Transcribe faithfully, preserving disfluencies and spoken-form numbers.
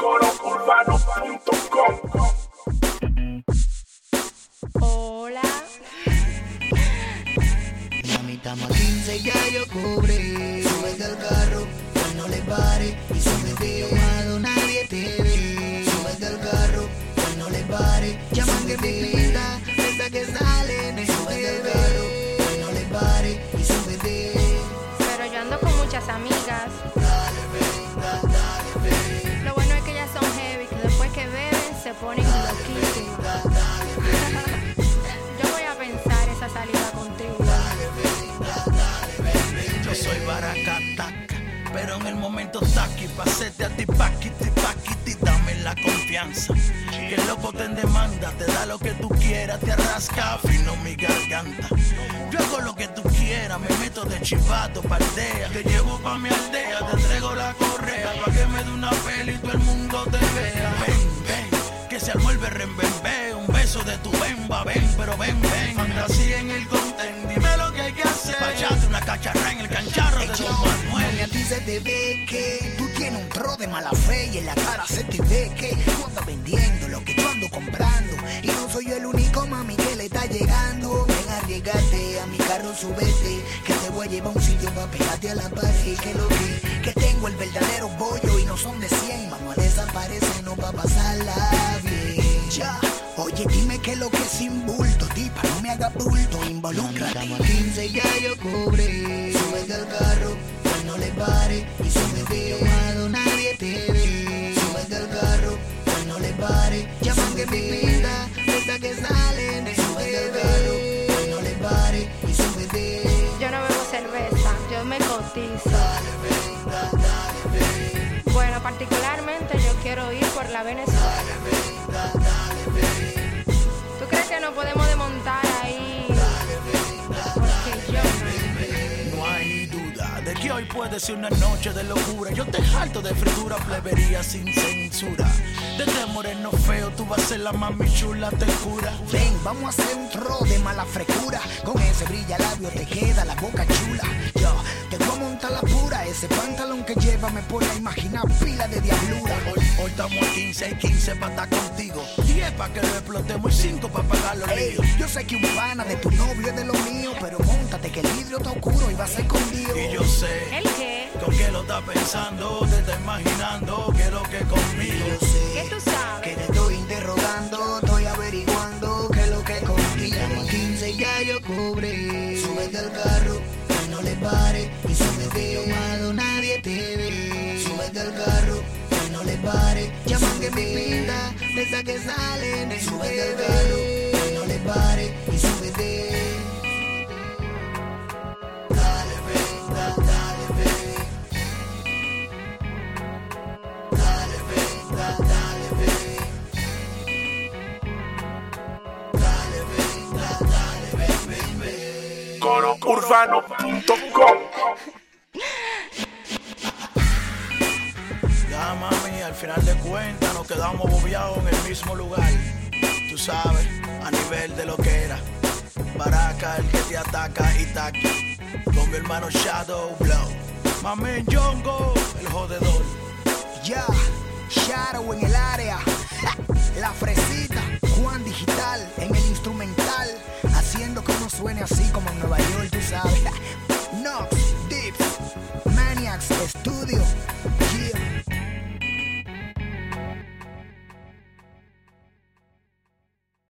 coro urbano punto com. Hola. Mami, estamos a quince y ya yo cobré. Súbete al carro, pues no le pare. Y súbete amado, nadie te ve. Súbete al carro, pues no le pare. Llaman que me pinta, esa que sale. Súbete al carro, pues no le pare. Y súbete. Pero yo ando con muchas amigas. Dale, ven, da, dale, ven. Lo bueno es que ellas son heavy, que después que beben se ponen loquísimas. Da, dale, ven. Yo voy a pensar esa salida contigo. Dale, ven, da, dale, ven, ven. Yo soy baracataca, pero en el momento taqui, pasete a ti paquiti, paquiti, dame la confianza. Que el loco te demanda, te da lo que tú quieras, te arrasca fino mi garganta. Yo hago lo que tú quieras, me meto de chivato pa' aldea. Te llevo pa' mi aldea, te entrego la correa, pa' que me dé una peli y todo el mundo te vea. Ven, ven, que se armó el berren, ven, ven. Un beso de tu bemba, ven, pero ven, ven. Fantasía en el content, dime lo que hay que hacer. Pa' echarte una cacharra en el cancharro de Don Manuel. Mami, a ti se te ve que tú tienes un tro de mala fe y en la cara se te ve que tú andas vendiendo lo que yo ando comprando. Y no soy yo el único, mami, que le está llegando. Ven, arriesgate, a mi carro súbete, que te voy a llevar a un sitio pa' pegarte a la pared. Que lo que, que tengo el verdadero bollo y no son de cien. Vamos a desaparecer, no va a pasarla bien. Ya, oye, dime qué es lo que es sin bulto, tipa, no me haga bulto, involúcrate. Estamos a quince y ya yo cobré. Súbete al carro, pues no le pare. Y súbete amado, nadie te ve. Súbete al carro, pues no le pare. Llaman que me pinta, esa que sale. Súbete al carro, pues no le pare. Y súbete. Yo no bebo cerveza, yo me cotizo. Dale, ven, da, dale, ven. Bueno, particularmente yo quiero ir por la Venezuela. Dale, ven, da, dale, ven. ¿Tú crees que no podemos desmontar ahí? Dale, ven, da, Porque yo no. No hay duda de que hoy puede ser una noche de locura. Yo te jalto de fritura, plebería sin censura. Desde moreno feo, tú vas a ser la mami chula, te cura. Ven, vamos a hacer un tro de mala frescura. Con ese brilla labio te queda la boca chula. Yo te voy a montar la pura. Ese pantalón que lleva me pone a imaginar pila de diablura. Hoy, hoy estamos a quince y quince pa' estar contigo. diez pa' que lo explotemos y cinco pa' pagar los Ey, líos. yo sé que un pana de tu novio es de lo mío, pero móntate que el vidrio está oscuro y va a ser escondido. Y yo sé ¿El qué? con qué lo estás pensando, te estás imaginando que lo que conmigo. Yo sé ¿Qué tú sabes? que te estoy interrogando, estoy averiguando qué es lo que contigo. Estamos a quince y ya yo cobré. Súbete al carro, pues no le pare. Y súbete amado, nadie te ve. Súbete al carro, pues no le pare. Llaman que me pinta, de esa que salen. Súbete al carro, pues no le pare. Y súbete. Dale, ven, da, dale, ven. Dale, ven, da, dale, ven. Dale, ven, da, dale, ven, ven, ven. coro urbano punto com. Ya mami, al final de cuentas nos quedamos bobeados en el mismo lugar. Tú sabes, a nivel de lo que era. Baraca, el que te ataca y taqui. Con mi hermano Shadow Blow. Mami Jongo, el jodedor. Ya, Shadow en el